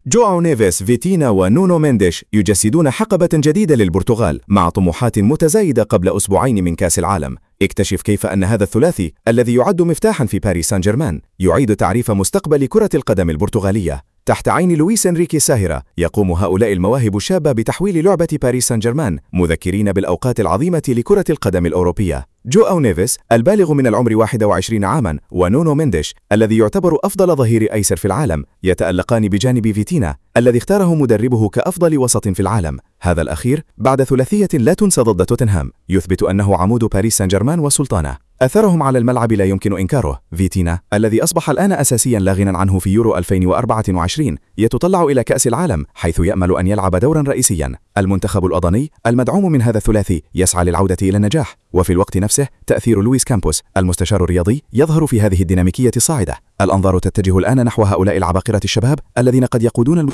جواو نيفيس، فيتينا ونونو مينديش يجسدون حقبة جديدة للبرتغال مع طموحات متزايدة قبل أسبوعين من كأس العالم. اكتشف كيف أن هذا الثلاثي الذي يعد مفتاحا في باريس سان جيرمان يعيد تعريف مستقبل كرة القدم البرتغالية. تحت عين لويس إنريكي ساهرة يقوم هؤلاء المواهب الشابة بتحويل لعبة باريس سان جيرمان مذكرين بالأوقات العظيمة لكرة القدم الأوروبية. جواو نيفيس البالغ من العمر 21 عاما ونونو مينديش الذي يعتبر أفضل ظهير أيسر في العالم يتألقان بجانب فيتينا الذي اختاره مدربه كأفضل وسط في العالم، هذا الأخير بعد ثلاثية لا تنسى ضد توتنهام يثبت أنه عمود باريس سان جيرمان وسلطانه. أثرهم على الملعب لا يمكن إنكاره. فيتينا الذي أصبح الآن أساسيا لا غنى عنه في يورو 2024 يتطلع إلى كأس العالم حيث يأمل أن يلعب دورا رئيسيا. المنتخب الأضني المدعوم من هذا الثلاثي يسعى للعودة إلى النجاح، وفي الوقت نفسه تأثير لويس كامبوس المستشار الرياضي يظهر في هذه الديناميكية الصاعدة. الأنظار تتجه الآن نحو هؤلاء العباقرة الشباب الذين قد يقودون